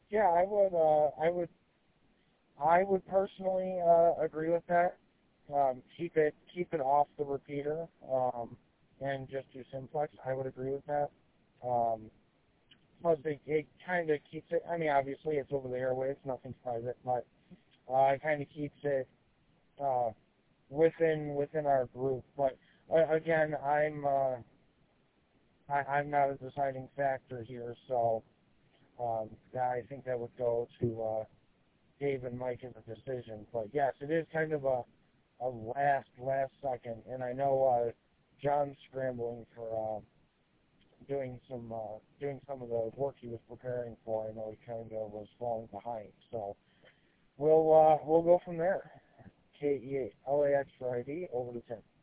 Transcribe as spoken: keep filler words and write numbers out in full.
Yeah, I would. Uh, I would. I would personally uh, agree with that. Um, keep it keep it off the repeater, um, and just do simplex. I would agree with that. Um, plus, it, it kind of keeps it. I mean, obviously, it's over the airwaves, nothing's private, but uh, it kind of keeps it uh, within within our group. But uh, again, I'm uh, I, I'm not a deciding factor here, so um, yeah, I think that would go to uh, Dave and Mike in the decision. But yes, it is kind of a a last last second, and I know uh, John's scrambling for uh, doing some uh, doing some of the work he was preparing for. I know he kind of was falling behind, so we'll uh, we'll go from there. K E L A X for I D over to Tim.